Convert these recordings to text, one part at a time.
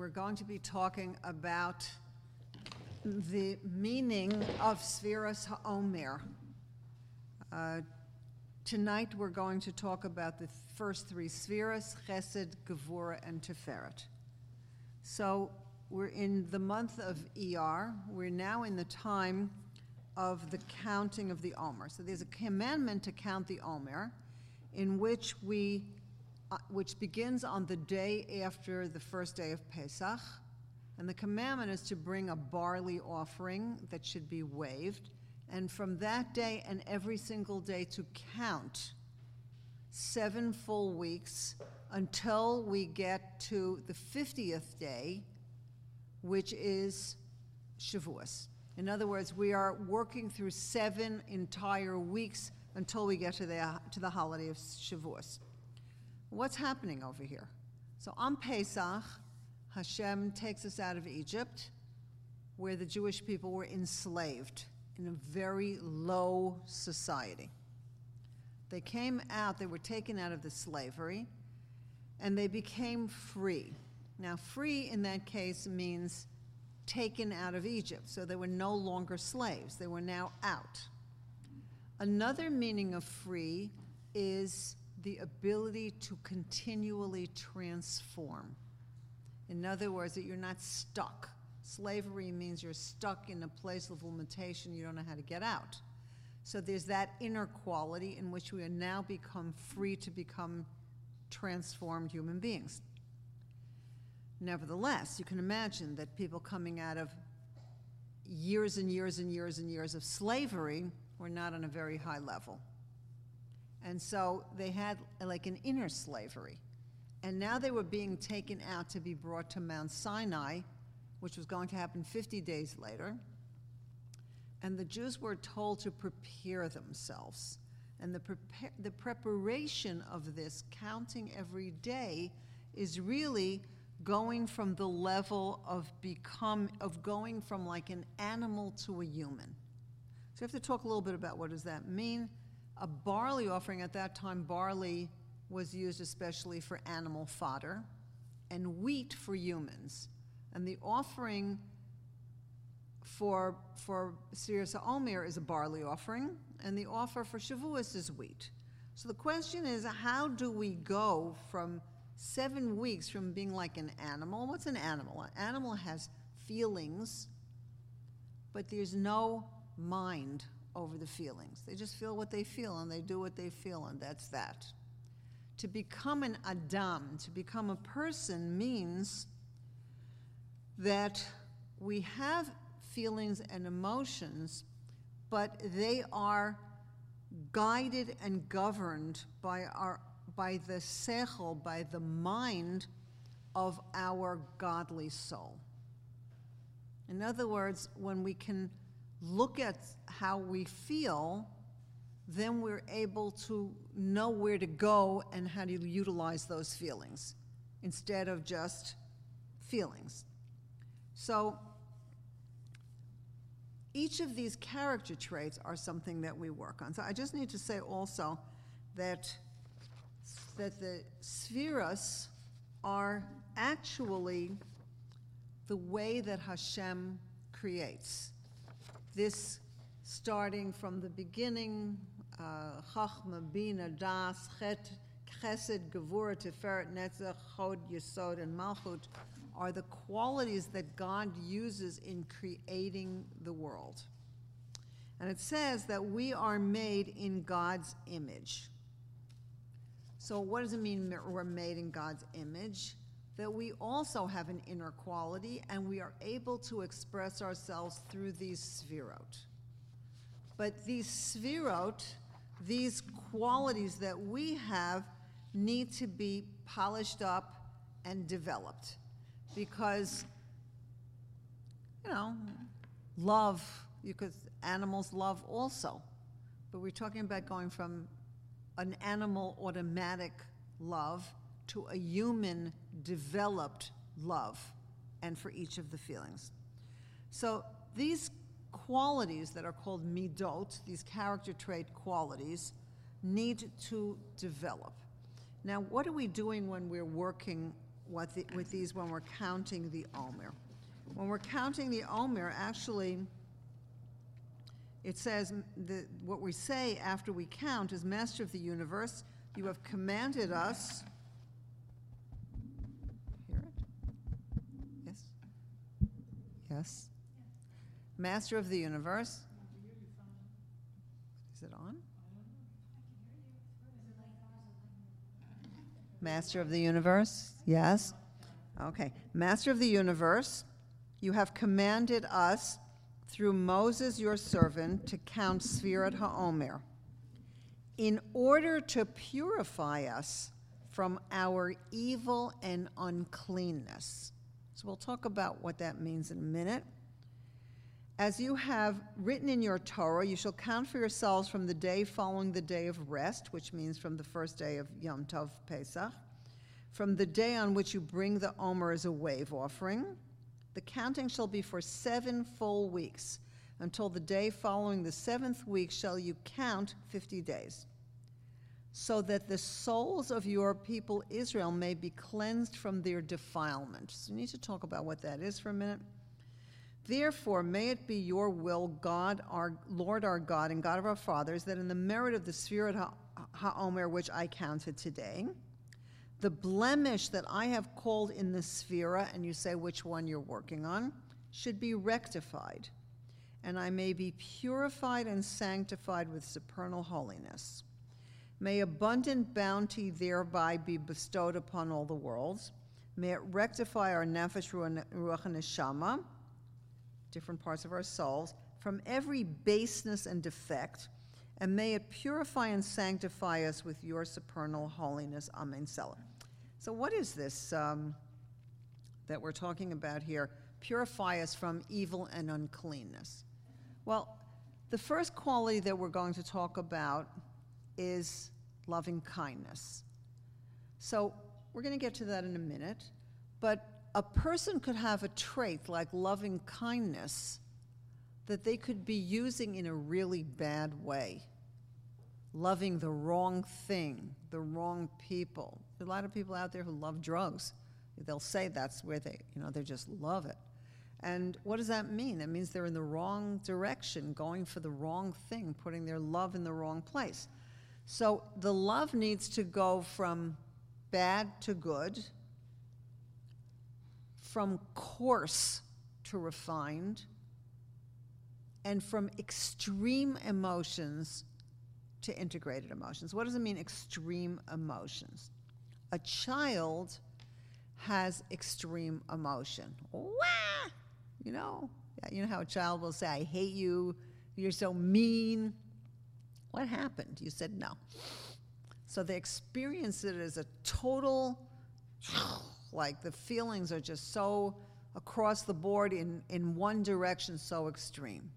we're going to be talking about the meaning of Sfiras HaOmer. Tonight we're going to talk about the first three Sfiras, Chesed, Gevurah, and Tiferet. So we're in the month of Iyar. We're now in the time of the counting of the Omer. So there's a commandment to count the Omer, in which which begins on the day after the first day of Pesach. And the commandment is to bring a barley offering that should be waved. And from that day and every single day to count 7 full weeks until we get to the 50th day, which is Shavuos. In other words, we are working through 7 entire weeks until we get to the holiday of Shavuos. What's happening over here? So on Pesach, Hashem takes us out of Egypt, where the Jewish people were enslaved in a very low society. They came out, they were taken out of the slavery, and they became free. Now, free in that case means taken out of Egypt, so they were no longer slaves. They were now out. Another meaning of free is the ability to continually transform. In other words, that you're not stuck. Slavery means you're stuck in a place of limitation, you don't know how to get out. So there's that inner quality in which we are now become free to become transformed human beings. Nevertheless, you can imagine that people coming out of years and years and years and years of slavery were not on a very high level. And so they had like an inner slavery. And now they were being taken out to be brought to Mount Sinai, which was going to happen 50 days later. And the Jews were told to prepare themselves. And the preparation of this, counting every day, is really going from the level of going from like an animal to a human. So we have to talk a little bit about what does that mean. A barley offering, at that time, barley was used especially for animal fodder, and wheat for humans. And the offering for Sfiras HaOmer is a barley offering, and the offer for Shavuos is wheat. So the question is, how do we go from 7 weeks from being like an animal? What's an animal? An animal has feelings, but there's no mind over the feelings. They just feel what they feel, and they do what they feel, and that's that. To become an Adam, to become a person, means that we have feelings and emotions, but they are guided and governed by the sechel, by the mind of our godly soul. In other words, when we can look at how we feel, then we're able to know where to go and how to utilize those feelings instead of just feelings. So each of these character traits are something that we work on. So I just need to say also that the Sfiras are actually the way that Hashem creates. This starting from the beginning, Chachma, Bina, Das, Chet, Chesed, Gevurah, Tiferet, Netzach, Chod, Yesod, and Malchut are the qualities that God uses in creating the world. And it says that we are made in God's image. So what does it mean we're made in God's image? That we also have an inner quality, and we are able to express ourselves through these Sfirot. But these Sfirot, these qualities that we have, need to be polished up and developed. Because, love, because animals love also. But we're talking about going from an animal automatic love to a human developed love, and for each of the feelings. So these qualities that are called midot, these character trait qualities, need to develop. Now, what are we doing when we're working with these when we're counting the Omer. When we're counting the Omer, actually, it says, what we say after we count is, Master of the universe, you have commanded us. Hear it? Yes? Yes? Master of the universe. Is it on? Master of the universe? Yes? Okay. Master of the universe, you have commanded us through Moses, your servant, to count Sfirat HaOmer, in order to purify us from our evil and uncleanness. So we'll talk about what that means in a minute. As you have written in your Torah, you shall count for yourselves from the day following the day of rest, which means from the first day of Yom Tov Pesach, from the day on which you bring the Omer as a wave offering. The counting shall be for 7 full weeks. Until the day following the 7th week shall you count 50 days, so that the souls of your people Israel may be cleansed from their defilement. So we need to talk about what that is for a minute. Therefore, may it be your will, God, our Lord our God, and God of our fathers, that in the merit of the Sfirat HaOmer which I counted today, the blemish that I have called in the Sphira, and you say which one you're working on, should be rectified, and I may be purified and sanctified with supernal holiness. May abundant bounty thereby be bestowed upon all the worlds. May it rectify our nefesh, ruach, and neshama, different parts of our souls, from every baseness and defect, and may it purify and sanctify us with your supernal holiness. Amen. Selah. So what is this that we're talking about here? Purify us from evil and uncleanness. Well, the first quality that we're going to talk about is loving kindness. So we're going to get to that in a minute, but a person could have a trait like loving kindness that they could be using in a really bad way. Loving the wrong thing, the wrong people. There are a lot of people out there who love drugs. They'll say that's where they just love it. And what does that mean? It means they're in the wrong direction, going for the wrong thing, putting their love in the wrong place. So the love needs to go from bad to good, from coarse to refined, and from extreme emotions to integrated emotions. What does it mean, extreme emotions? A child has extreme emotion. Wah! You know how a child will say, I hate you, you're so mean. What happened? You said no. So they experience it as a total, like the feelings are just so across the board in one direction, so extreme.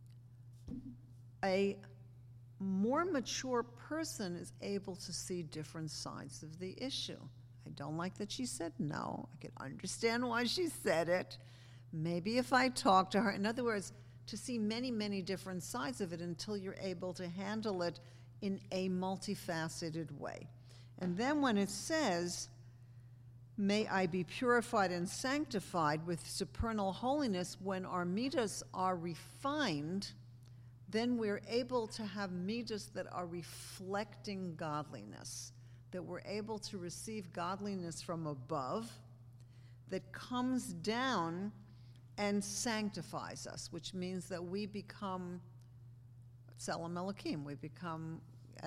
A more mature person is able to see different sides of the issue. I don't like that she said no. I can understand why she said it. Maybe if I talk to her. In other words, to see many, many different sides of it until you're able to handle it in a multifaceted way. And then when it says, may I be purified and sanctified with supernal holiness, when our midas are refined, then we're able to have midas that are reflecting godliness, that we're able to receive godliness from above that comes down and sanctifies us, which means that we become Tselem Elokim, we become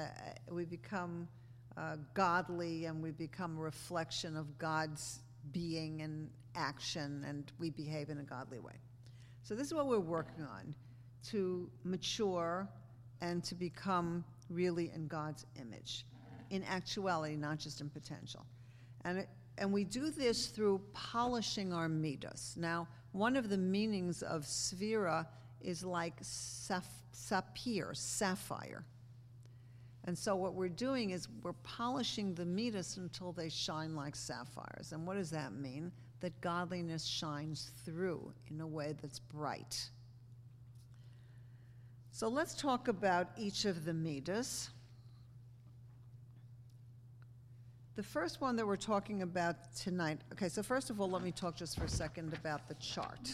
godly, and we become a reflection of God's being and action, and we behave in a godly way. So this is what we're working on, to mature and to become really in God's image, in actuality, not just in potential. And we do this through polishing our midas. Now, one of the meanings of sphira is like sapphire. And so what we're doing is we're polishing the midas until they shine like sapphires. And what does that mean? That godliness shines through in a way that's bright. So let's talk about each of the midas. The first one that we're talking about tonight, okay, so first of all, let me talk just for a second about the chart.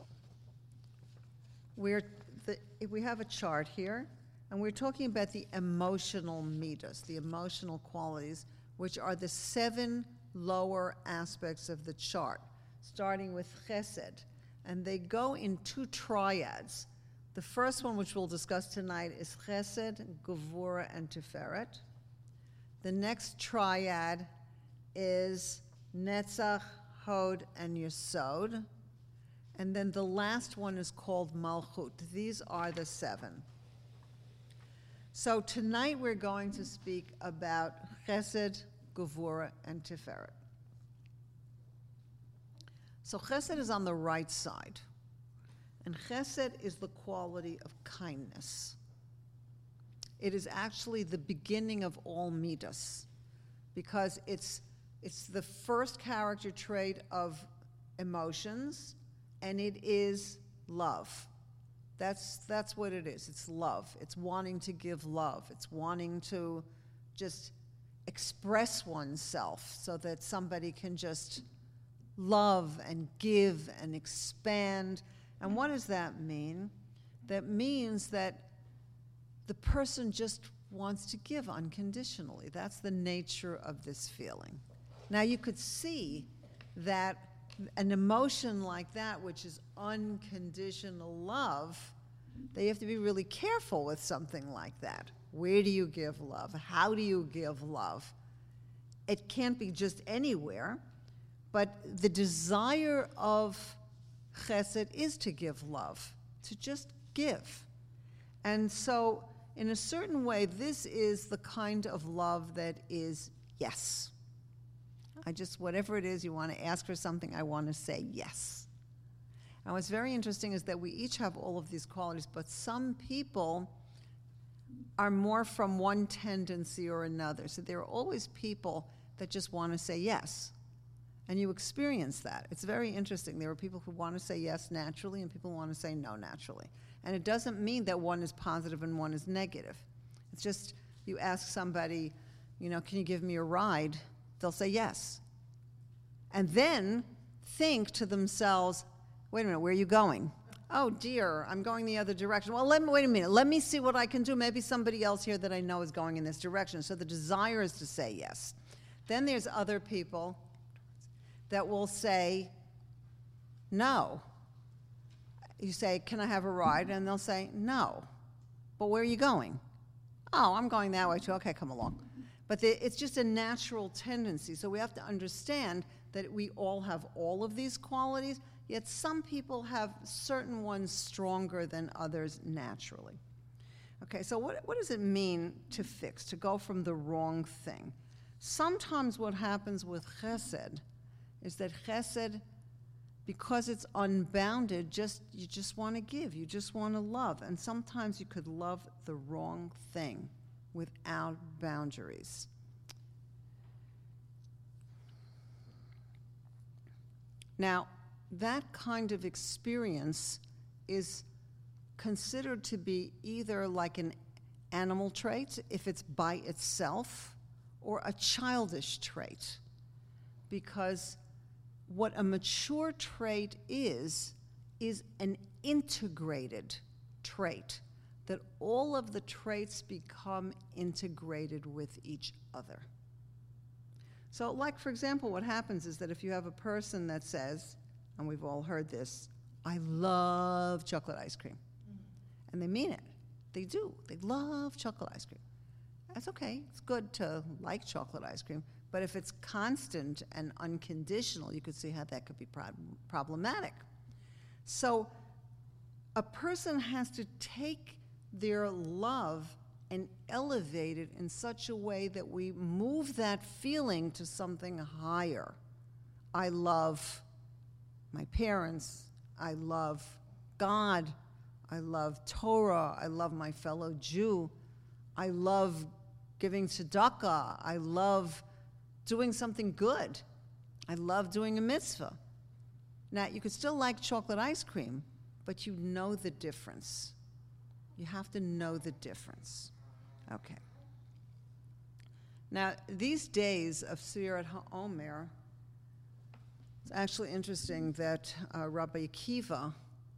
We have a chart here, and we're talking about the emotional midas, the emotional qualities, which are the 7 lower aspects of the chart, starting with chesed. And they go in 2 triads. The first one, which we'll discuss tonight, is chesed, gevura, and tiferet. The next triad is netzach, hod, and yesod. And then the last one is called malchut. These are the 7. So tonight we're going to speak about chesed, gevura, and tiferet. So chesed is on the right side. And chesed is the quality of kindness. It is actually the beginning of all midas, because it's the first character trait of emotions, and it is love. That's what it is. It's love. It's wanting to give love. It's wanting to just express oneself so that somebody can just love and give and expand. And what does that mean? That means that the person just wants to give unconditionally. That's the nature of this feeling. Now you could see that an emotion like that, which is unconditional love, they have to be really careful with something like that. Where do you give love? How do you give love? It can't be just anywhere, but the desire of chesed is to give love, to just give. And so, in a certain way, this is the kind of love that is yes. Whatever it is, you want to ask for something, I want to say yes. And what's very interesting is that we each have all of these qualities, but some people are more from one tendency or another. So there are always people that just want to say yes. And you experience that. It's very interesting. There are people who want to say yes naturally and people who want to say no naturally. And it doesn't mean that one is positive and one is negative. It's just you ask somebody, can you give me a ride? They'll say yes. And then think to themselves, wait a minute, where are you going? Oh dear, I'm going the other direction. Well, wait a minute, let me see what I can do. Maybe somebody else here that I know is going in this direction. So the desire is to say yes. Then there's other people that will say no. You say, can I have a ride? And they'll say, no. But where are you going? Oh, I'm going that way too. Okay, come along. But it's just a natural tendency. So we have to understand that we all have all of these qualities, yet some people have certain ones stronger than others naturally. Okay, so what does it mean to fix, to go from the wrong thing? Sometimes what happens with chesed is that chesed, because it's unbounded, you just want to give, you just want to love. And sometimes you could love the wrong thing without boundaries. Now, that kind of experience is considered to be either like an animal trait, if it's by itself, or a childish trait. Because what a mature trait is an integrated trait, that all of the traits become integrated with each other. So, like, for example, what happens is that if you have a person that says, and we've all heard this, I love chocolate ice cream. And they mean it. They do. They love chocolate ice cream. That's okay. It's good to like chocolate ice cream. But if it's constant and unconditional, you could see how that could be problematic. So a person has to take their love and elevate it in such a way that we move that feeling to something higher. I love my parents. I love God. I love Torah. I love my fellow Jew. I love giving tzedakah. I love doing something good. I love doing a mitzvah. Now, you could still like chocolate ice cream, but you know the difference. You have to know the difference. Okay. Now, these days of Sfirat HaOmer, it's actually interesting that Rabbi Akiva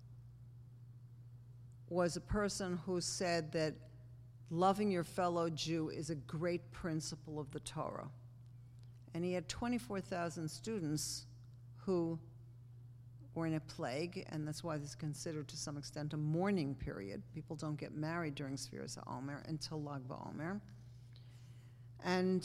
was a person who said that loving your fellow Jew is a great principle of the Torah. And he had 24,000 students who were in a plague, and that's why this is considered to some extent a mourning period. People don't get married during Sfiras HaOmer until Lag BaOmer. And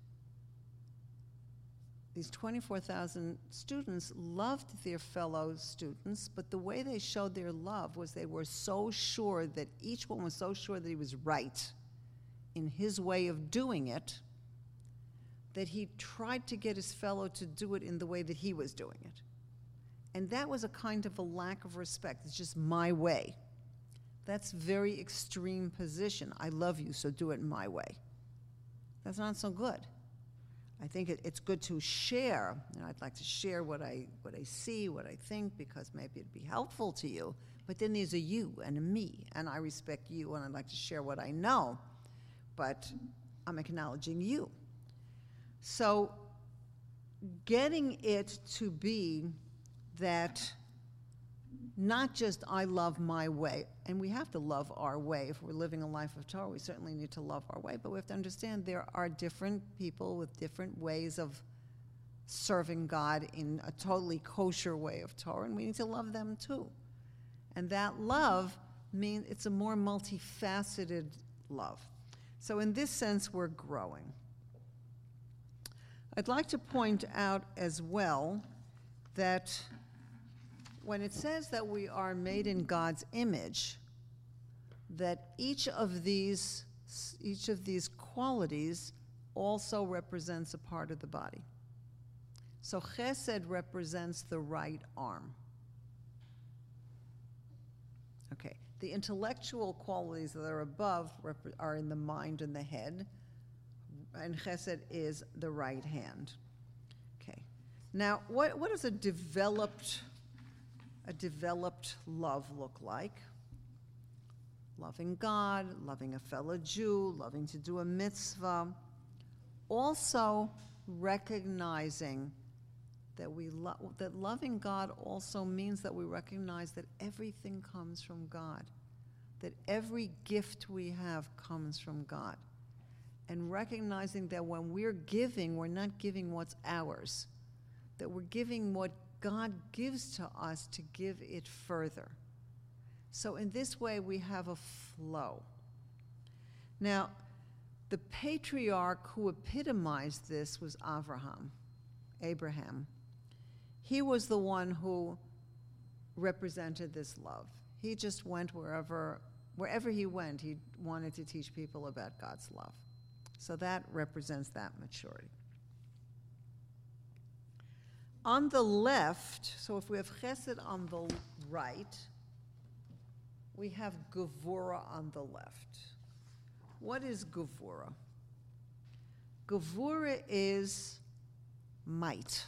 these 24,000 students loved their fellow students, but the way they showed their love was they were so sure that each one was so sure that he was right in his way of doing it, that he tried to get his fellow to do it in the way that he was doing it. And that was a kind of a lack of respect. It's just my way. That's very extreme position. I love you, so do it my way. That's not so good. I think it's good to share. I'd like to share what I see, what I think, because maybe it'd be helpful to you. But then there's a you and a me, and I respect you, and I'd like to share what I know, but I'm acknowledging you. So getting it to be that not just I love my way, and we have to love our way. If we're living a life of Torah, we certainly need to love our way, but we have to understand there are different people with different ways of serving God in a totally kosher way of Torah, and we need to love them too. And that love means it's a more multifaceted love. So in this sense, we're growing. I'd like to point out as well that when it says that we are made in God's image, that each of these qualities also represents a part of the body. So chesed represents the right arm. Okay, the intellectual qualities that are above are in the mind and the head, and chesed is the right hand. Okay, now what does a developed love look like? Loving God, loving a fellow Jew, loving to do a mitzvah. Also recognizing that that loving God also means that we recognize that everything comes from God, that every gift we have comes from God. And recognizing that when we're giving, we're not giving what's ours, that we're giving what God gives to us to give it further. So in this way, we have a flow. Now, the patriarch who epitomized this was Abraham. He was the one who represented this love. He just went wherever he went, he wanted to teach people about God's love. So that represents that maturity. On the left, so if we have chesed on the right, we have gevura on the left. What is gevura? Gevura is might.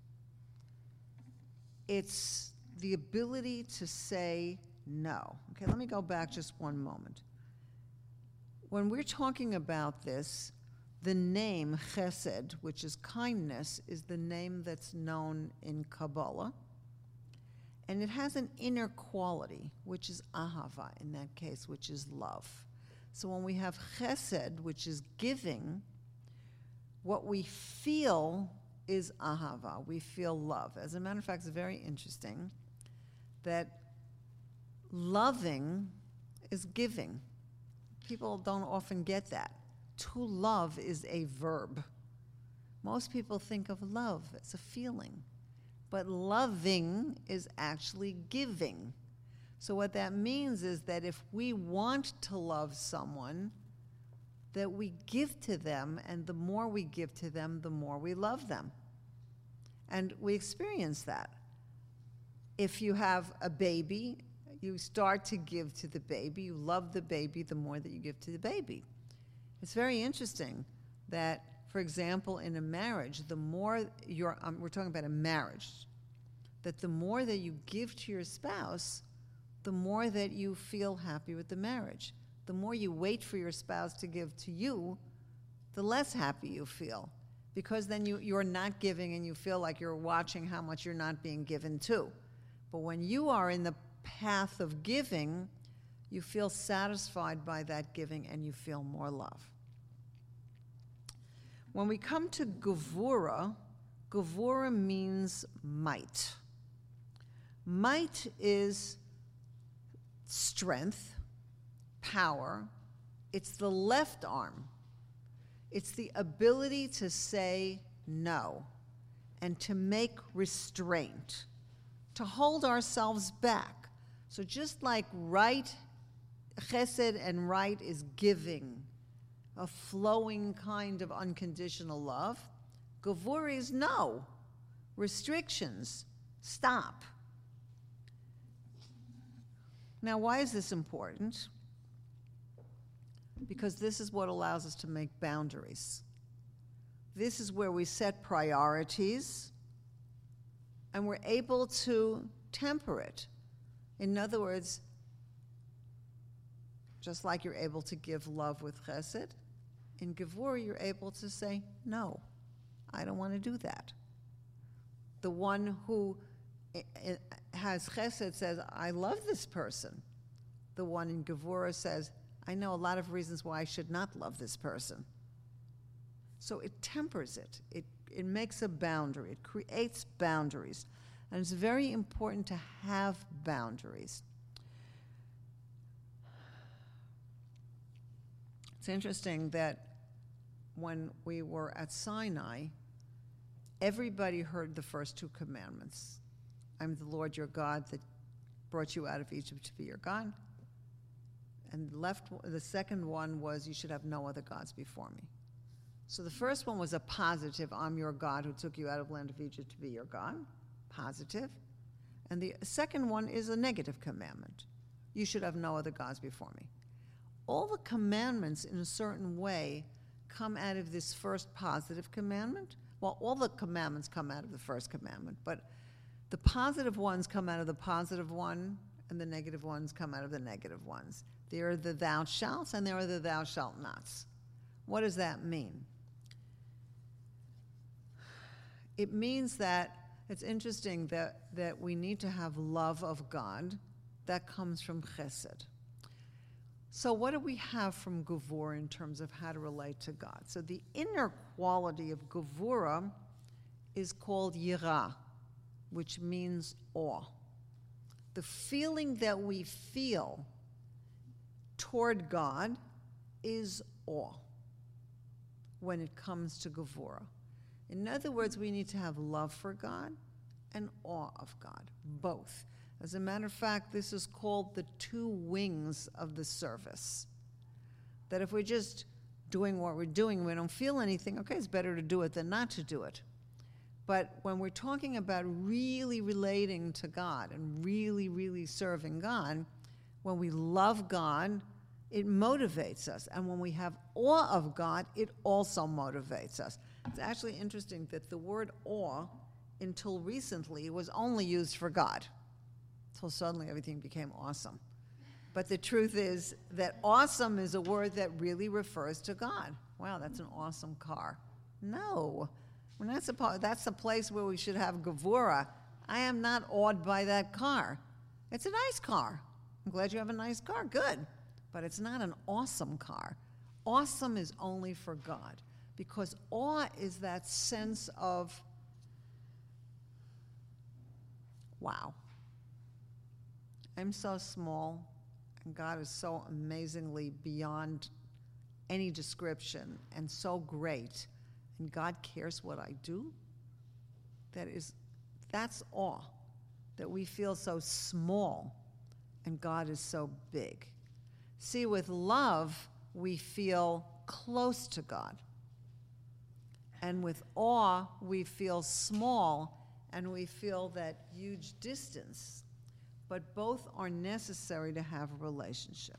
It's the ability to say no. Okay, let me go back just one moment. When we're talking about this, the name chesed, which is kindness, is the name that's known in Kabbalah. And it has an inner quality, which is ahava in that case, which is love. So when we have chesed, which is giving, what we feel is ahava. We feel love. As a matter of fact, it's very interesting that loving is giving. People don't often get that. To love is a verb. Most people think of love as a feeling, but loving is actually giving. So what that means is that if we want to love someone, that we give to them, and the more we give to them, the more we love them. And we experience that. If you have a baby, you start to give to the baby, you love the baby the more that you give to the baby. It's very interesting that, for example, in a marriage, the more we're talking about a marriage, that the more that you give to your spouse, the more that you feel happy with the marriage. The more you wait for your spouse to give to you, the less happy you feel, because then you're not giving and you feel like you're watching how much you're not being given to. But when you are in the path of giving, you feel satisfied by that giving and you feel more love. When we come to Gevura, Gevura means might. Might is strength, power. It's the left arm. It's the ability to say no and to make restraint, to hold ourselves back. So just like right, chesed and right is giving, a flowing kind of unconditional love, Gevura is no, restrictions, stop. Now, why is this important? Because this is what allows us to make boundaries. This is where we set priorities and we're able to temper it. In other words, just like you're able to give love with chesed, in Gevura you're able to say, no, I don't want to do that. The one who has chesed says, I love this person. The one in Gevura says, I know a lot of reasons why I should not love this person. So it tempers it. It makes a boundary. It creates boundaries. And it's very important to have boundaries. It's interesting that when we were at Sinai, everybody heard the first two commandments. I'm the Lord your God that brought you out of Egypt to be your God. And the second one was, you should have no other gods before me. So the first one was a positive, I'm your God who took you out of the land of Egypt to be your God, positive. And the second one is a negative commandment. You should have no other gods before me. All the commandments in a certain way come out of this first positive commandment. Well, all the commandments come out of the first commandment, but the positive ones come out of the positive one, and the negative ones come out of the negative ones. There are the thou shalts and there are the thou shalt nots. What does that mean? It means that it's interesting that we need to have love of God that comes from chesed. So what do we have from Gevura in terms of how to relate to God? So the inner quality of Gevura is called yirah, which means awe. The feeling that we feel toward God is awe when it comes to Gevura. In other words, we need to have love for God and awe of God, both. As a matter of fact, this is called the two wings of the service. That if we're just doing what we're doing, we don't feel anything, okay, it's better to do it than not to do it. But when we're talking about really relating to God and really, really serving God, when we love God, it motivates us. And when we have awe of God, it also motivates us. It's actually interesting that the word awe, until recently, was only used for God. Until suddenly everything became awesome. But the truth is that awesome is a word that really refers to God. Wow, that's an awesome car. No, we're not supposed. That's the place where we should have Gevura. I am not awed by that car. It's a nice car. I'm glad you have a nice car. Good. But it's not an awesome car. Awesome is only for God, because awe is that sense of, wow, I'm so small, and God is so amazingly beyond any description and so great, and God cares what I do. That's awe, that we feel so small and God is so big. See, with love, we feel close to God. And with awe, we feel small and we feel that huge distance. But both are necessary to have a relationship.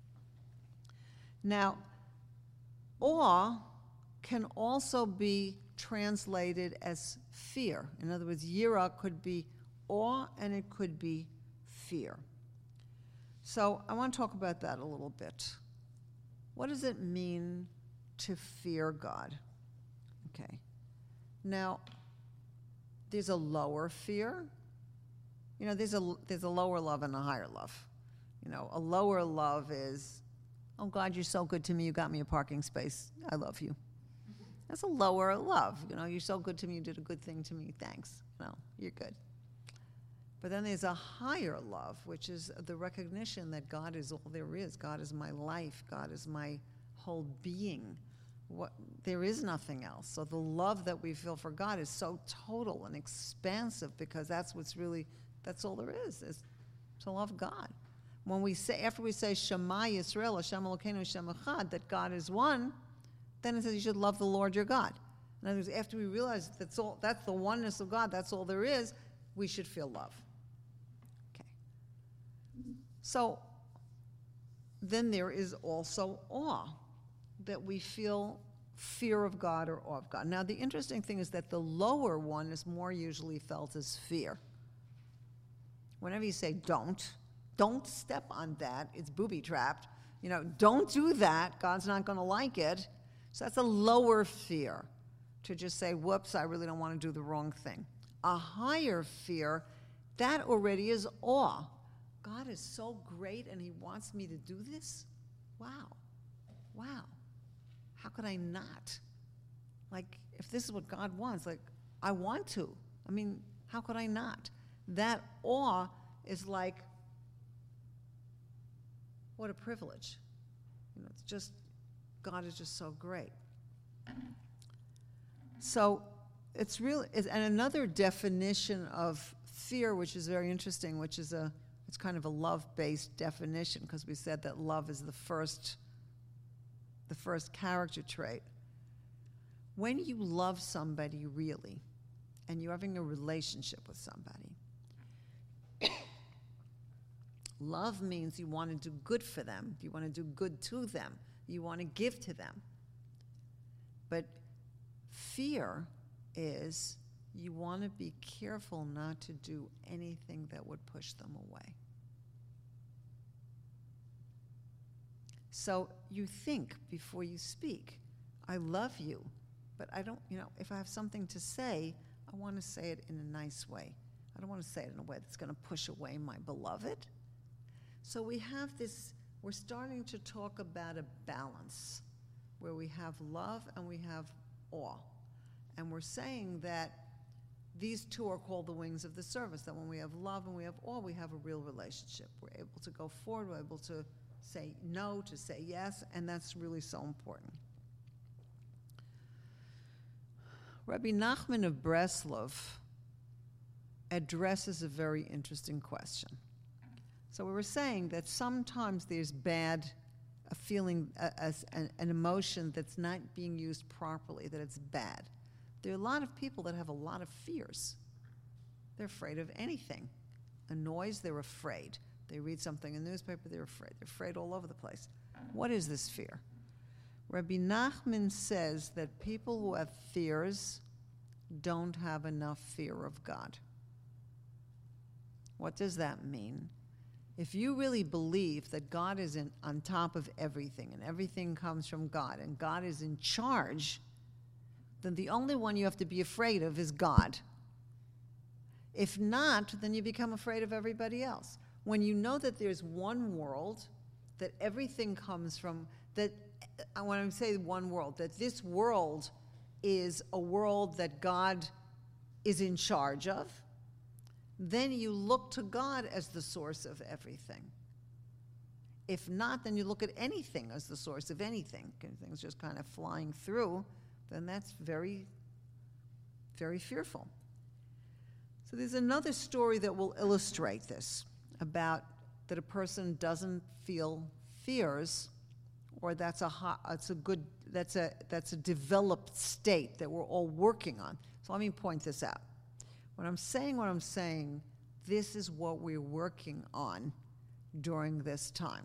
Now, awe can also be translated as fear. In other words, yirah could be awe and it could be fear. So I want to talk about that a little bit. What does it mean to fear God. Okay. Now, there's a lower fear. You know, there's a lower love and a higher love. You know, a lower love is, oh, God, you're so good to me. You got me a parking space. I love you. That's a lower love. You know, you're so good to me. You did a good thing to me. Thanks. No, you're good. But then there's a higher love, which is the recognition that God is all there is. God is my life. God is my whole being. There is nothing else. So the love that we feel for God is so total and expansive, because that's all there is to love God. When we say, after we say Shema Yisrael, Hashem Elokeinu Hashem Echad, that God is one, then it says you should love the Lord your God. In other words, after we realize that's the oneness of God, that's all there is, we should feel love. Okay. So then there is also awe, that we feel fear of God or awe of God. Now, the interesting thing is that the lower one is more usually felt as fear. Whenever you say don't step on that, it's booby-trapped. You know, don't do that, God's not going to like it. So that's a lower fear, to just say, whoops, I really don't want to do the wrong thing. A higher fear, that already is awe. God is so great and he wants me to do this? Wow. How could I not? Like, if this is what God wants, like, I want to. I mean, how could I not? That awe is like, what a privilege. You know, it's just, God is just so great. So it's really, and another definition of fear, which is very interesting, which is it's kind of a love-based definition, because we said that love is the first character trait. When you love somebody really, and you're having a relationship with somebody, love means you want to do good for them. You want to do good to them. You want to give to them. But fear is you want to be careful not to do anything that would push them away. So you think before you speak. I love you, but I don't, if I have something to say, I want to say it in a nice way. I don't want to say it in a way that's going to push away my beloved. So we have this, we're starting to talk about a balance where we have love and we have awe. And we're saying that these two are called the wings of the service, that when we have love and we have awe, we have a real relationship. We're able to go forward, we're able to say no, to say yes, and that's really so important. Rabbi Nachman of Breslov addresses a very interesting question. So we were saying that sometimes there's a feeling, an emotion that's not being used properly, that it's bad. There are a lot of people that have a lot of fears. They're afraid of anything. A noise, they're afraid. They read something in the newspaper, they're afraid. They're afraid all over the place. What is this fear? Rabbi Nachman says that people who have fears don't have enough fear of God. What does that mean? If you really believe that God is on top of everything and everything comes from God and God is in charge, then the only one you have to be afraid of is God. If not, then you become afraid of everybody else. When you know that there's one world, that everything comes from, that when I say one world, that this world is a world that God is in charge of, then you look to God as the source of everything. If not, then you look at anything as the source of anything. Things just kind of flying through, then that's very, very fearful. So there's another story that will illustrate this, about that a person doesn't feel fears, or that's a developed state that we're all working on. So let me point this out. When I'm saying, this is what we're working on during this time.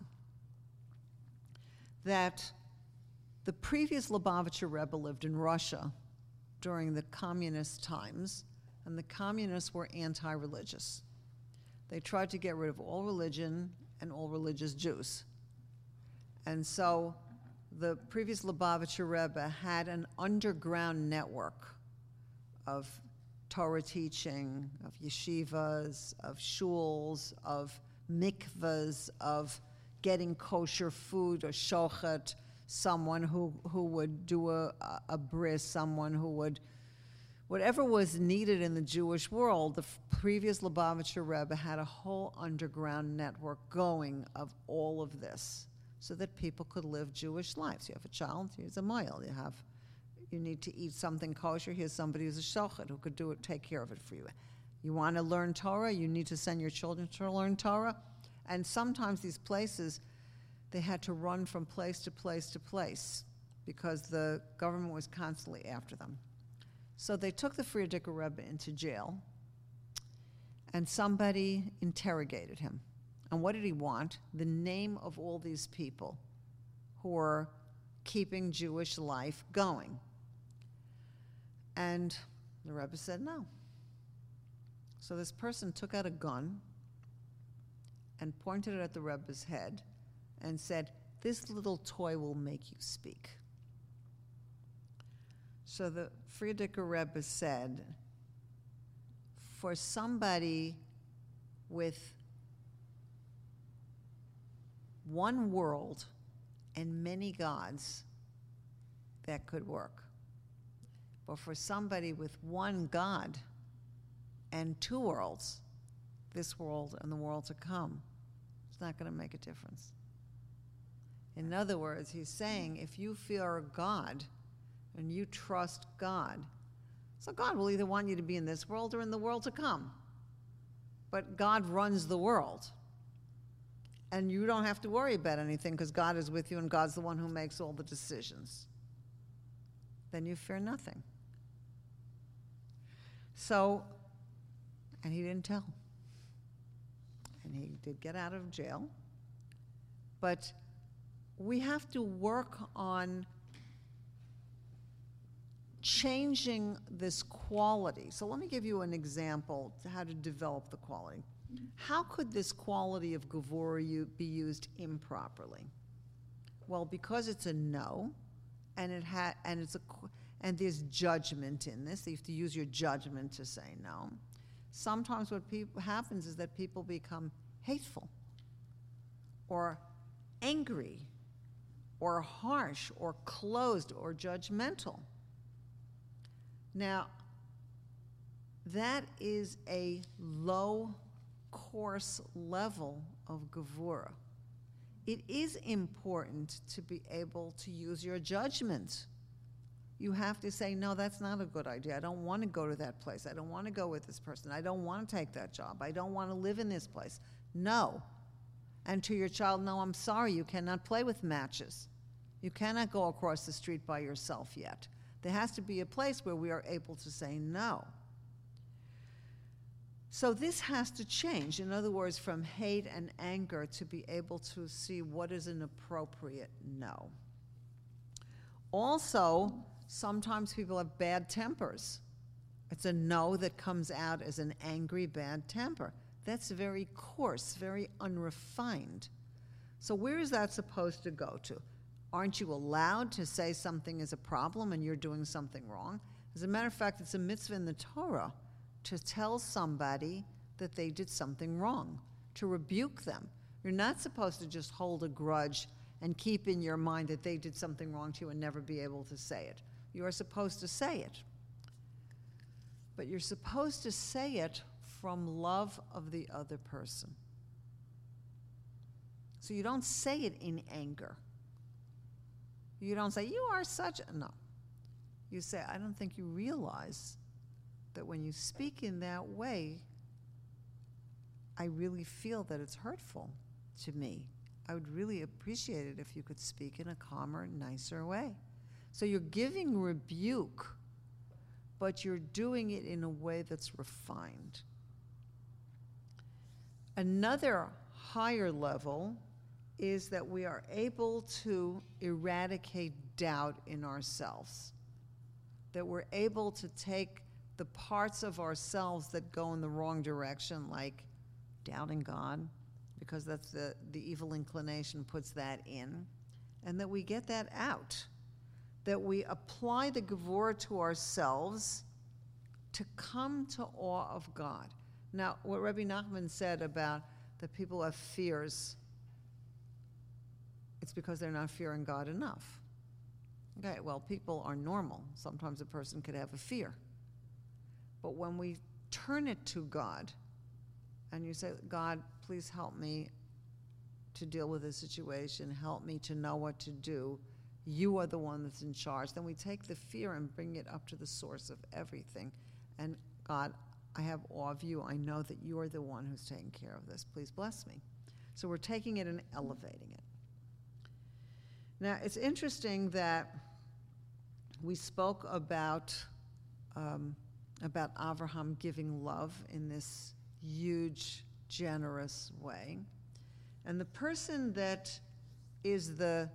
That the previous Lubavitcher Rebbe lived in Russia during the communist times, and the communists were anti-religious. They tried to get rid of all religion and all religious Jews. And so the previous Lubavitcher Rebbe had an underground network of Torah teaching, of yeshivas, of shuls, of mikvahs, of getting kosher food or shochet, someone who would do a bris, someone who would, whatever was needed in the Jewish world, the previous Lubavitcher Rebbe had a whole underground network going of all of this so that people could live Jewish lives. You have a child, here's a mile. You need to eat something kosher, here's somebody who's a shochet who could do it, take care of it for you. You want to learn Torah, you need to send your children to learn Torah. And sometimes these places, they had to run from place to place to place because the government was constantly after them. So they took the Frierdiker Rebbe into jail, and somebody interrogated him. And what did he want? The name of all these people who were keeping Jewish life going. And the Rebbe said no. So this person took out a gun and pointed it at the Rebbe's head and said, "This little toy will make you speak." So the Frierdiker Rebbe said, for somebody with one world and many gods, that could work. But for somebody with one God and two worlds, this world and the world to come, it's not going to make a difference. In other words, he's saying if you fear God and you trust God, so God will either want you to be in this world or in the world to come. But God runs the world. And you don't have to worry about anything because God is with you and God's the one who makes all the decisions. Then you fear nothing. So, and he didn't tell. And he did get out of jail. But we have to work on changing this quality. So let me give you an example to how to develop the quality. How could this quality of Gevurah be used improperly? Well, because it's a no, and and there's judgment in this. You have to use your judgment to say no. Sometimes what happens is that people become hateful, or angry, or harsh, or closed, or judgmental. Now, that is a low course level of Gevurah. It is important to be able to use your judgment. You have to say, no, that's not a good idea. I don't want to go to that place. I don't want to go with this person. I don't want to take that job. I don't want to live in this place. No. And to your child, no, I'm sorry, you cannot play with matches. You cannot go across the street by yourself yet. There has to be a place where we are able to say no. So this has to change. In other words, from hate and anger to be able to see what is an appropriate no. Also, sometimes people have bad tempers. It's a no that comes out as an angry, bad temper. That's very coarse, very unrefined. So where is that supposed to go to? Aren't you allowed to say something is a problem and you're doing something wrong? As a matter of fact, it's a mitzvah in the Torah to tell somebody that they did something wrong, to rebuke them. You're not supposed to just hold a grudge and keep in your mind that they did something wrong to you and never be able to say it. You are supposed to say it. But you're supposed to say it from love of the other person. So you don't say it in anger. You don't say, you are such a... No. You say, I don't think you realize that when you speak in that way, I really feel that it's hurtful to me. I would really appreciate it if you could speak in a calmer, nicer way. So you're giving rebuke, but you're doing it in a way that's refined. Another higher level is that we are able to eradicate doubt in ourselves, that we're able to take the parts of ourselves that go in the wrong direction, like doubting God, because that's the evil inclination puts that in, and that we get that out, that we apply the Gevurah to ourselves to come to awe of God. Now, what Rabbi Nachman said about the people who have fears, it's because they're not fearing God enough. Okay, well, people are normal. Sometimes a person could have a fear. But when we turn it to God, and you say, God, please help me to deal with this situation, help me to know what to do, you are the one that's in charge, then we take the fear and bring it up to the source of everything. And God, I have awe of you. I know that you are the one who's taking care of this. Please bless me. So we're taking it and elevating it. Now, it's interesting that we spoke about Avraham giving love in this huge, generous way. And the person that is the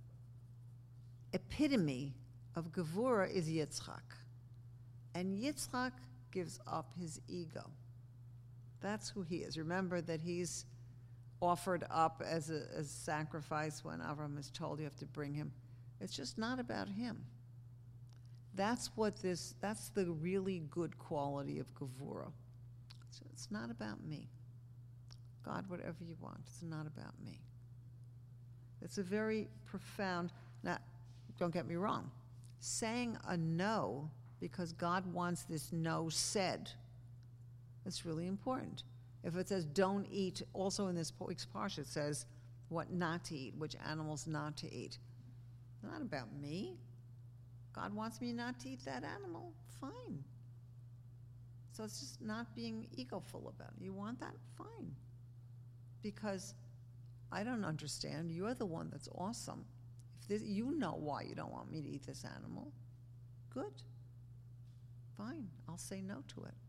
epitome of Gevurah is Yitzchak. And Yitzchak gives up his ego. That's who he is. Remember that he's offered up as a sacrifice when Avraham is told you have to bring him. It's just not about him. That's the really good quality of Gevurah. It's not about me. God, whatever you want, it's not about me. It's a very profound, now, don't get me wrong, saying a no because God wants this no said, it's really important. If it says don't eat, also in this week's parsha it says what not to eat, which animals not to eat. It's not about me. God wants me not to eat that animal, fine. So it's just not being egoful about it. You want that? Fine. Because I don't understand. You're the one that's awesome. If you know why you don't want me to eat this animal, good. Fine, I'll say no to it.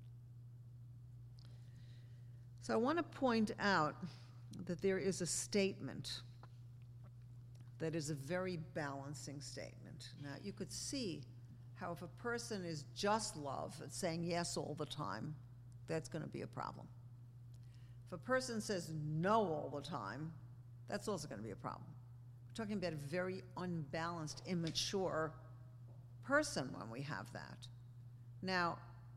So I want to point out that there is a statement that is a very balancing statement. Now, you could see how if a person is just love, saying yes all the time, that's going to be a problem. If a person says no all the time, that's also going to be a problem. We're talking about a very unbalanced, immature person when we have that. Now,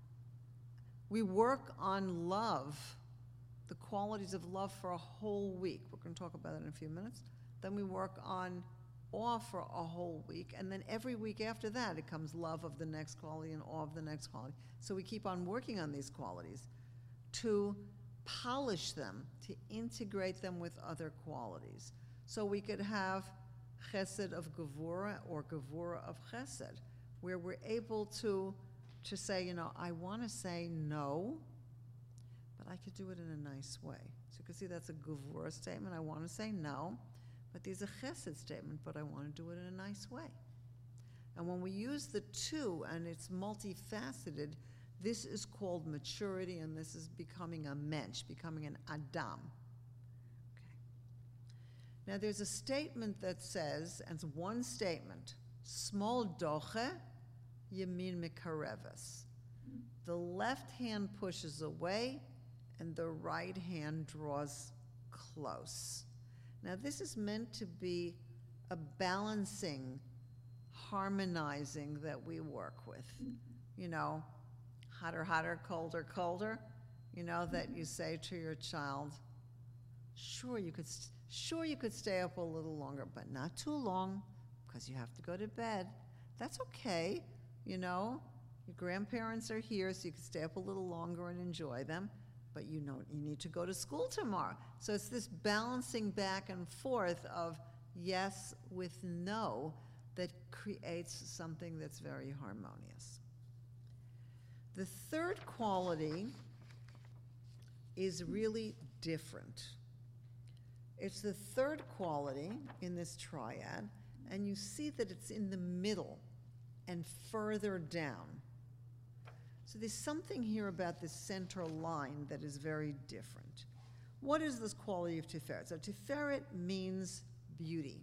we work on love, the qualities of love for a whole week. We're going to talk about that in a few minutes. Then we work on awe for a whole week, and then every week after that it comes love of the next quality and awe of the next quality. So we keep on working on these qualities to polish them, to integrate them with other qualities. So we could have chesed of Gevurah or Gevurah of chesed, where we're able to say, I want to say no, but I could do it in a nice way. So you can see that's a Gevurah statement. I want to say no. But there's a chesed statement, but I want to do it in a nice way. And when we use the two, and it's multifaceted, this is called maturity, and this is becoming a mensch, becoming an adam. Okay. Now there's a statement that says, and it's one statement, small doche, yamin mikareves. The left hand pushes away, and the right hand draws close. Now, this is meant to be a balancing, harmonizing that we work with. Hotter, hotter, colder, colder. That you say to your child, sure you could stay up a little longer, but not too long, because you have to go to bed. That's okay. Your grandparents are here, so you can stay up a little longer and enjoy them. But you need to go to school tomorrow. So it's this balancing back and forth of yes with no that creates something that's very harmonious. The third quality is really different. It's the third quality in this triad, and you see that it's in the middle and further down. So there's something here about this center line that is very different. What is this quality of Tiferet? So Tiferet means beauty.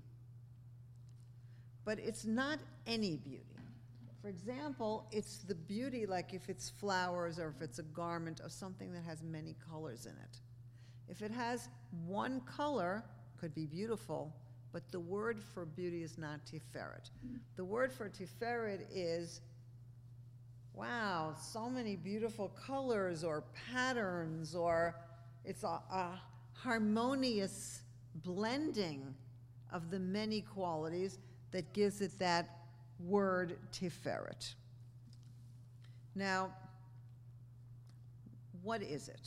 But it's not any beauty. For example, it's the beauty like if it's flowers or if it's a garment of something that has many colors in it. If it has one color, could be beautiful, but the word for beauty is not tiferet. The word for tiferet is, wow, so many beautiful colors or patterns, or it's a harmonious blending of the many qualities that gives it that word tiferet. Now, what is it?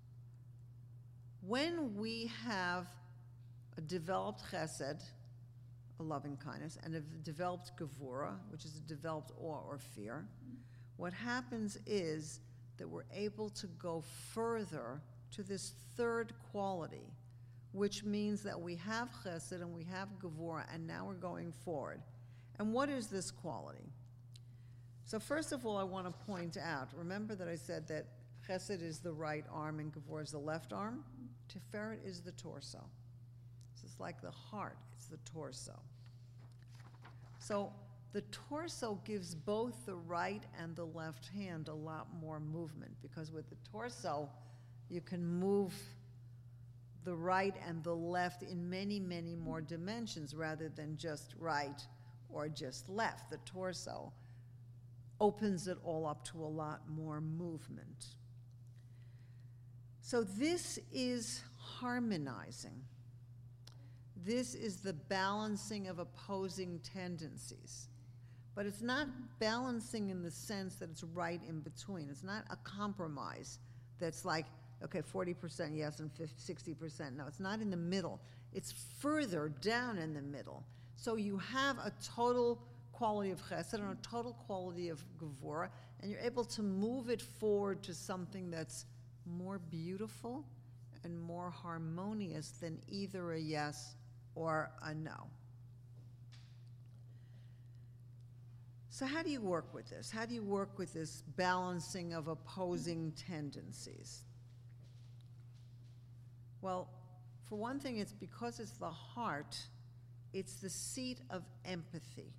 When we have a developed chesed, a loving kindness, and a developed gevura, which is a developed awe or fear, what happens is that we're able to go further to this third quality, which means that we have chesed and we have gevura, and now we're going forward. And what is this quality? So first of all, I want to point out, remember that I said that chesed is the right arm and gevura is the left arm? Tiferet is the torso. So it's like the heart, it's the torso. So the torso gives both the right and the left hand a lot more movement, because with the torso, you can move the right and the left in many, many more dimensions rather than just right or just left. The torso opens it all up to a lot more movement. So this is harmonizing. This is the balancing of opposing tendencies. But it's not balancing in the sense that it's right in between. It's not a compromise that's like, okay, 40% yes and 60% no. It's not in the middle. It's further down in the middle. So you have a total quality of chesed and a total quality of gevura, and you're able to move it forward to something that's more beautiful and more harmonious than either a yes or a no. So how do you work with this? How do you work with this balancing of opposing tendencies? Well, for one thing, it's because it's the heart, it's the seat of empathy.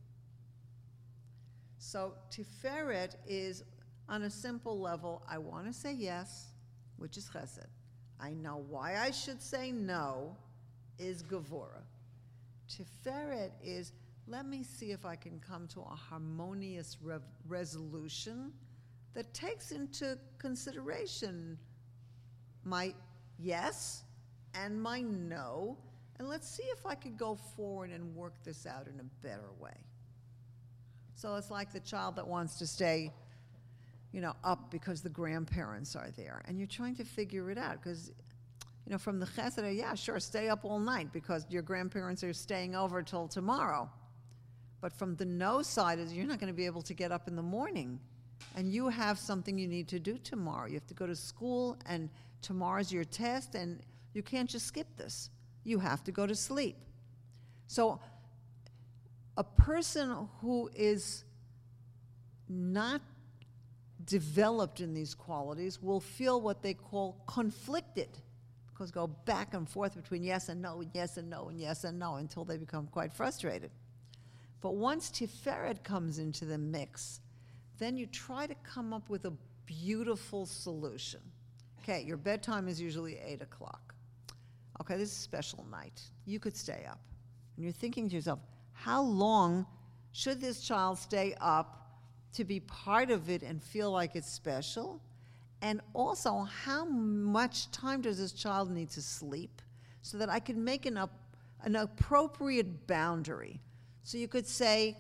So tiferet is, on a simple level, I want to say yes, which is chesed. I know why I should say no, is gevura. Tiferet is, let me see if I can come to a harmonious resolution that takes into consideration my yes and my no, and let's see if I could go forward and work this out in a better way. So it's like the child that wants to stay, up because the grandparents are there, and you're trying to figure it out, because, from the chesed, yeah, sure, stay up all night because your grandparents are staying over till tomorrow. But from the no side is you're not going to be able to get up in the morning, and you have something you need to do tomorrow. You have to go to school, and tomorrow's your test, and you can't just skip this. You have to go to sleep. So a person who is not developed in these qualities will feel what they call conflicted, because go back and forth between yes and no, and yes and no, and yes and no, until they become quite frustrated. But once tiferet comes into the mix, then you try to come up with a beautiful solution. Okay, your bedtime is usually 8 o'clock. Okay, this is a special night. You could stay up. And you're thinking to yourself, how long should this child stay up to be part of it and feel like it's special? And also, how much time does this child need to sleep so that I can make an appropriate boundary? So you could say,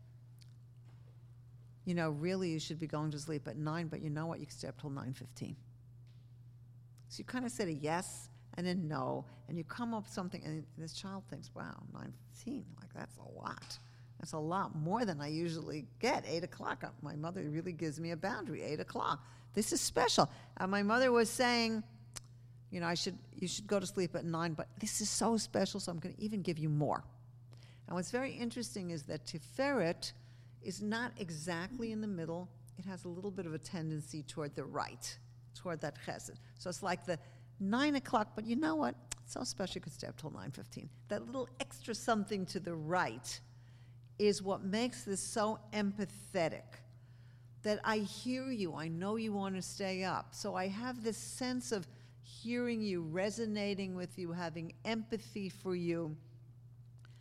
really you should be going to sleep at 9, but you know what, you can stay up till 9:15. So you kind of said a yes and a no, and you come up with something, and this child thinks, wow, 9:15, like that's a lot. That's a lot more than I usually get, 8 o'clock. My mother really gives me a boundary, 8 o'clock. This is special. And my mother was saying, you should go to sleep at 9, but this is so special, so I'm going to even give you more. And what's very interesting is that tiferet is not exactly in the middle. It has a little bit of a tendency toward the right, toward that chesed. So it's like the 9 o'clock, but you know what? It's so special you could stay up till 9:15. That little extra something to the right is what makes this so empathetic, that I hear you, I know you want to stay up. So I have this sense of hearing you, resonating with you, having empathy for you.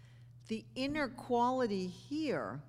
The inner quality here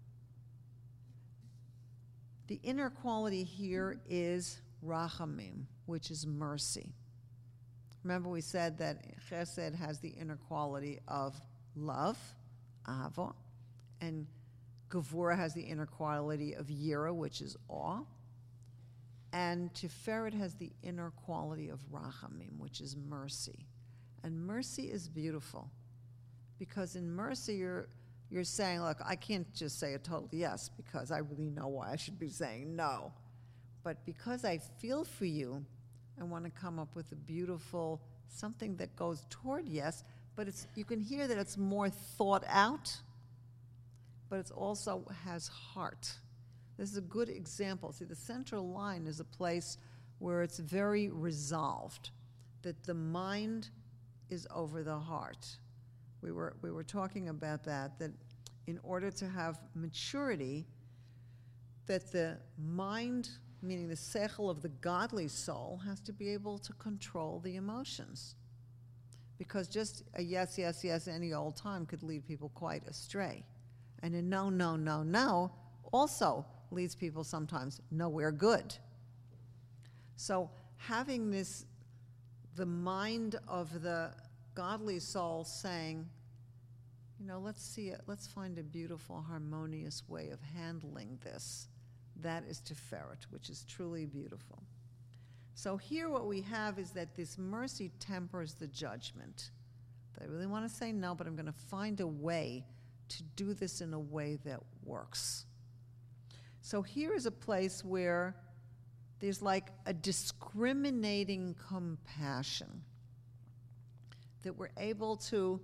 is rachamim, which is mercy. Remember we said that chesed has the inner quality of love, ahava, and gevura has the inner quality of yira, which is awe, and tiferet has the inner quality of rachamim, which is mercy. And mercy is beautiful, because in mercy you're saying, look, I can't just say a total yes because I really know why I should be saying no. But because I feel for you, I want to come up with a beautiful something that goes toward yes, but you can hear that it's more thought out, but it also has heart. This is a good example. See, the central line is a place where it's very resolved, that the mind is over the heart. We were talking about that in order to have maturity, that the mind, meaning the seichel of the godly soul, has to be able to control the emotions. Because just a yes, yes, yes any old time could lead people quite astray. And a no, no, no, no also leads people sometimes nowhere good. So having the mind of the godly soul saying, let's find a beautiful, harmonious way of handling this. That is Tiferet, which is truly beautiful. So here what we have is that this mercy tempers the judgment. I really want to say no, but I'm going to find a way to do this in a way that works. So here is a place where there's like a discriminating compassion, that we're able to,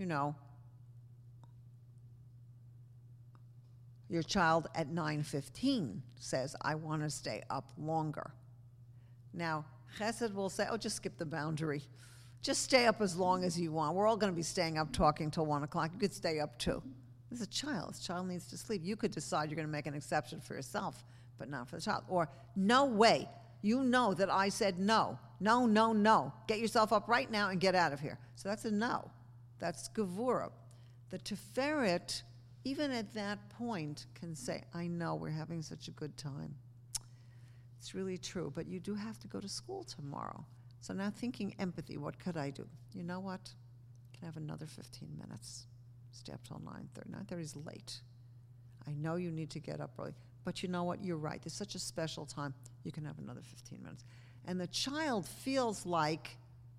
your child at 9:15 says, I want to stay up longer. Now, Chesed will say, just skip the boundary. Just stay up as long as you want. We're all going to be staying up talking till 1 o'clock. You could stay up too. This is a child. This child needs to sleep. You could decide you're going to make an exception for yourself, but not for the child. Or, no way. You know that I said no. No, no, no. Get yourself up right now and get out of here. So that's a no. That's gevura. The Tiferet, even at that point, can say, I know we're having such a good time. It's really true, but you do have to go to school tomorrow. So now thinking empathy, what could I do? You know what? I can have another 15 minutes. Stay up till 9:30. 9:30 is late. I know you need to get up early, but you know what? You're right. It's such a special time. You can have another 15 minutes. And the child feels like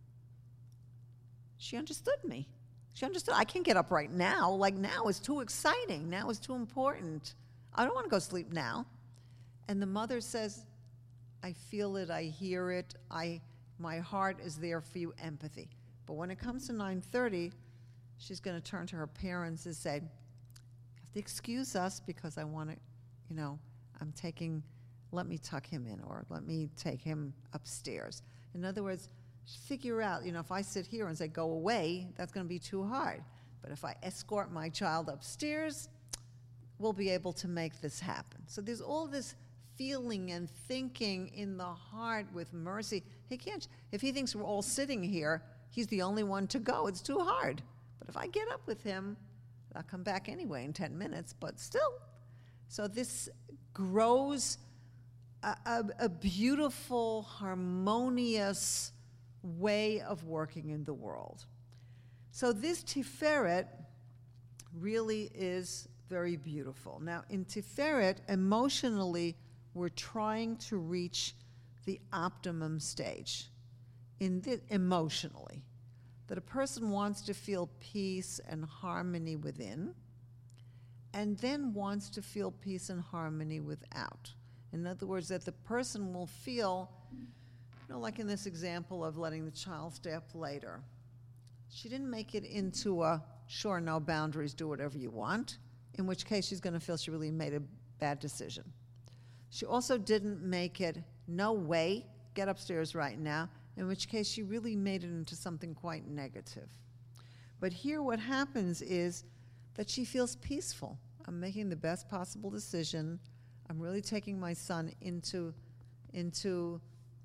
she understood me. She understood. I can't get up right now. Like now is too exciting. Now is too important. I don't want to go sleep now. And the mother says, I feel it. I hear it. My heart is there for you, empathy. But when it comes to 9:30, she's going to turn to her parents and say, you have to excuse us because I want to, let me tuck him in or let me take him upstairs. In other words, figure out, if I sit here and say, go away, that's going to be too hard. But if I escort my child upstairs, we'll be able to make this happen. So there's all this feeling and thinking in the heart with mercy. He can't, if he thinks we're all sitting here, he's the only one to go. It's too hard. But if I get up with him, I'll come back anyway in 10 minutes, but still. So this grows a beautiful, harmonious way of working in the world. So this Tiferet really is very beautiful. Now, in Tiferet, emotionally, we're trying to reach the optimum stage emotionally. That a person wants to feel peace and harmony within, and then wants to feel peace and harmony without. In other words, that the person will feel, like in this example of letting the child stay up later. She didn't make it into a, sure, no boundaries, do whatever you want, in which case she's going to feel she really made a bad decision. She also didn't make it, no way, get upstairs right now, in which case she really made it into something quite negative. But here what happens is that she feels peaceful. I'm making the best possible decision. I'm really taking my son into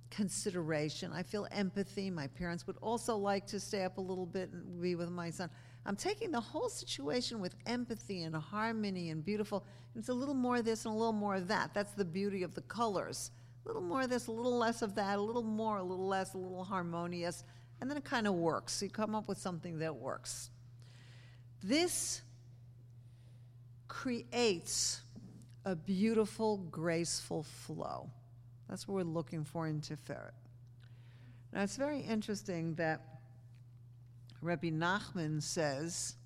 consideration. I feel empathy. My parents would also like to stay up a little bit and be with my son. I'm taking the whole situation with empathy and harmony and beautiful. It's a little more of this and a little more of that. That's the beauty of the colors. A little more of this, a little less of that, a little more, a little less, a little harmonious. And then it kind of works. You come up with something that works. This creates a beautiful, graceful flow. That's what we're looking for in Tiferet. Now, it's very interesting that Rabbi Nachman says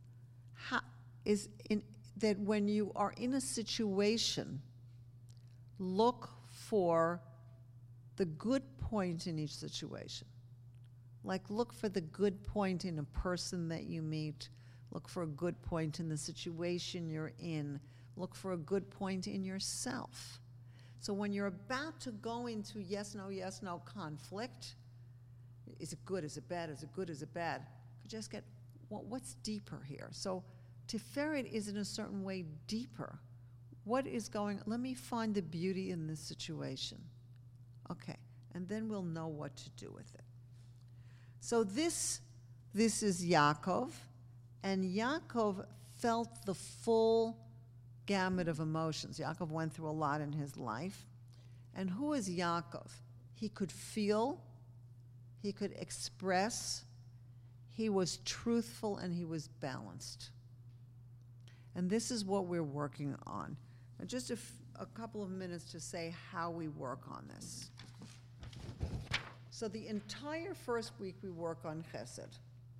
that when you are in a situation, look for the good point in each situation. Like, look for the good point in a person that you meet. Look for a good point in the situation you're in. Look for a good point in yourself. So when you're about to go into yes, no conflict, is it good, is it bad, is it good, is it bad? Just get, what's deeper here? So Tiferet is in a certain way deeper. What is going on? Let me find the beauty in this situation. Okay, and then we'll know what to do with it. So this is Yaakov, and Yaakov felt the full gamut of emotions. Yaakov went through a lot in his life. And who is Yaakov? He could feel, he could express, he was truthful, and he was balanced. And this is what we're working on. And just a couple of minutes to say how we work on this. So the entire first week we work on Chesed.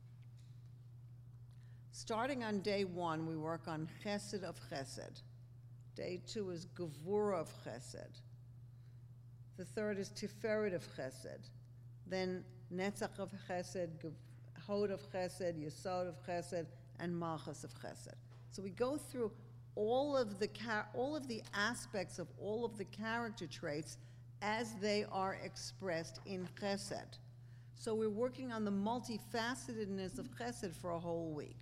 Starting on day 1, we work on Chesed of Chesed. Day 2 is Gevurah of Chesed. The third is Tiferet of Chesed. Then Netzach of Chesed, Hod of Chesed, Yesod of Chesed, and Malchus of Chesed. So we go through all of the aspects of all of the character traits as they are expressed in Chesed. So we're working on the multifacetedness of Chesed for a whole week.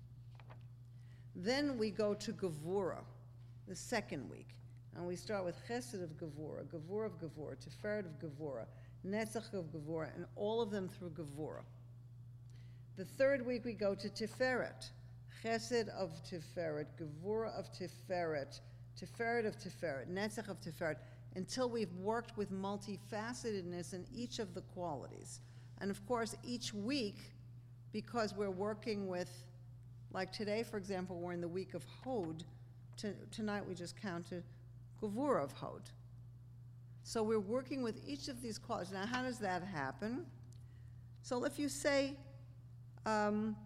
Then we go to Gevurah, the second week. And we start with Chesed of Gevurah, Gevurah of Gevurah, Tiferet of Gevurah, Netzach of Gevurah, and all of them through Gevurah. The third week we go to Tiferet, Chesed of Tiferet, Gevurah of Tiferet, Tiferet of Tiferet, Netzach of Tiferet, until we've worked with multifacetedness in each of the qualities. And of course, each week, because we're working with, like today, for example, we're in the week of Hod. Tonight we just counted Gevurah of Hod. So we're working with each of these qualities. Now, how does that happen? So if you say, Chesed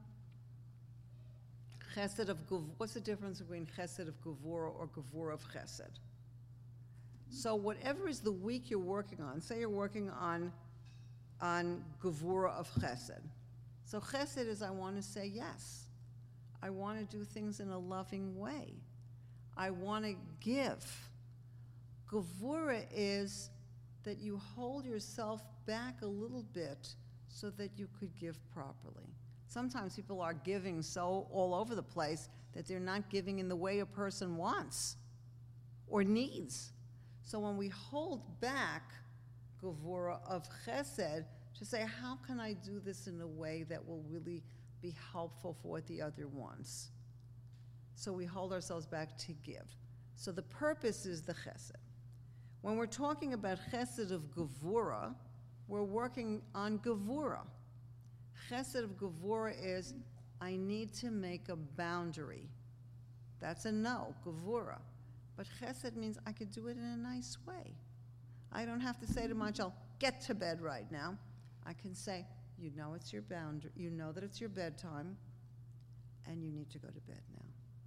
of Gevurah, what's the difference between Chesed of Gevurah or Gevurah of Chesed? So whatever is the week you're working on, say you're working on Gevurah of Chesed. So Chesed is I want to say yes. I want to do things in a loving way. I want to give. Gevurah is that you hold yourself back a little bit so that you could give properly. Sometimes people are giving so all over the place that they're not giving in the way a person wants or needs. So when we hold back Gevurah of Chesed to say, how can I do this in a way that will really be helpful for what the other wants? So we hold ourselves back to give. So the purpose is the Chesed. When we're talking about Chesed of Gevurah, we're working on Gevurah. Chesed of Gevurah is, I need to make a boundary. That's a no, Gevurah. But Chesed means I could do it in a nice way. I don't have to say to my child, get to bed right now. I can say, you know it's your boundary, you know that it's your bedtime, and you need to go to bed now.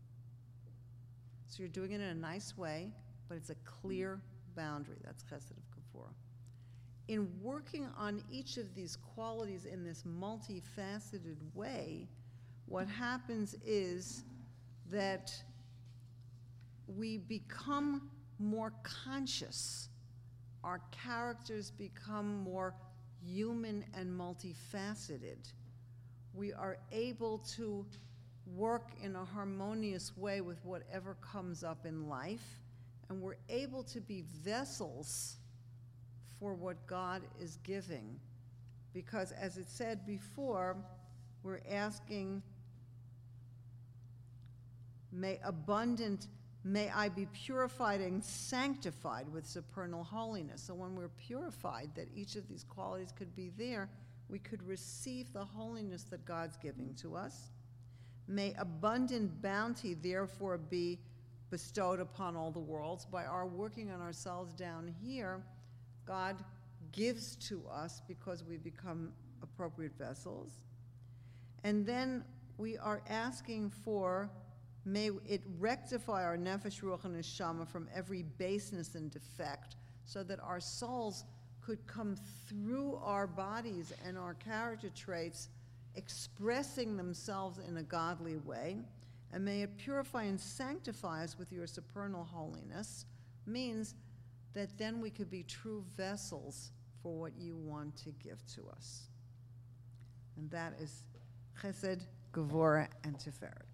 So you're doing it in a nice way, but it's a clear boundary. That's Chesed of Gevurah. In working on each of these qualities in this multifaceted way, what happens is that we become more conscious. Our characters become more human and multifaceted. We are able to work in a harmonious way with whatever comes up in life, and we're able to be vessels for what God is giving. Because as it said before, we're asking, may I be purified and sanctified with supernal holiness. So when we're purified, that each of these qualities could be there, we could receive the holiness that God's giving to us. May abundant bounty therefore be bestowed upon all the worlds. By our working on ourselves down here, God gives to us because we become appropriate vessels. And then we are asking for, may it rectify our nefesh, ruach, and neshama from every baseness and defect, so that our souls could come through our bodies and our character traits, expressing themselves in a godly way. And may it purify and sanctify us with your supernal holiness, means that then we could be true vessels for what you want to give to us. And that is Chesed, Gevurah, and Tiferet.